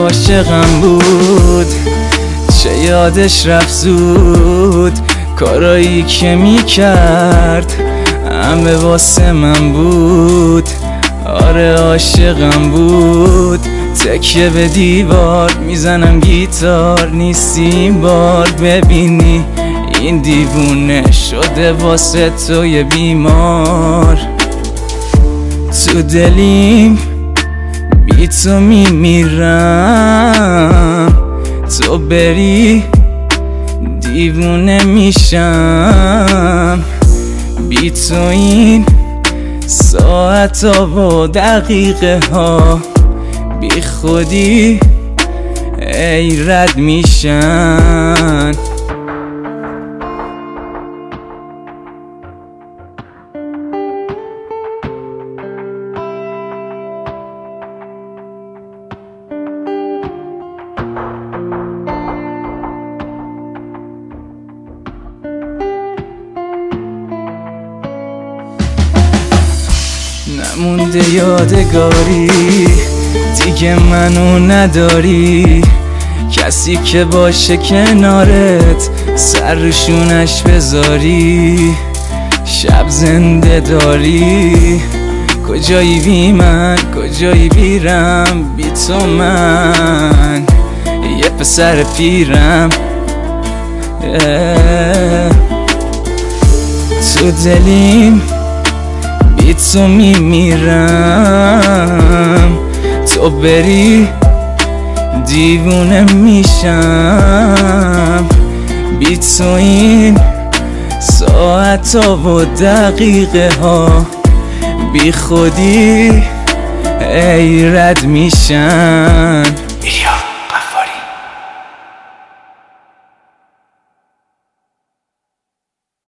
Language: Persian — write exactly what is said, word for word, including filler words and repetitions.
عاشقم بود، چه یادش رفت زود. کارایی که میکرد همه واسه من بود. آره عاشقم بود، تکیه به دیوار میزنم گیتار. نیستی این بار ببینی این دیوونه شده واسه توی بیمار. تو دلیم بی تو میمیرم، تو بری دیوونه میشم. بی تو این ساعت ها و دقیقه ها بی خودی ای رد میشن. نمونده یادگاری دیگه منو نداری، کسی که باشه کنارت سر روشونش بذاری. شب زنده داری، کجایی بی من کجایی بیرم. بی تو من یه پسر پیرم. تو دلیم بی تو میمیرم، تو بری دیوونه میشم. بی تو این ساعت ها و دقیقه ها بی خودی ای رد میشن.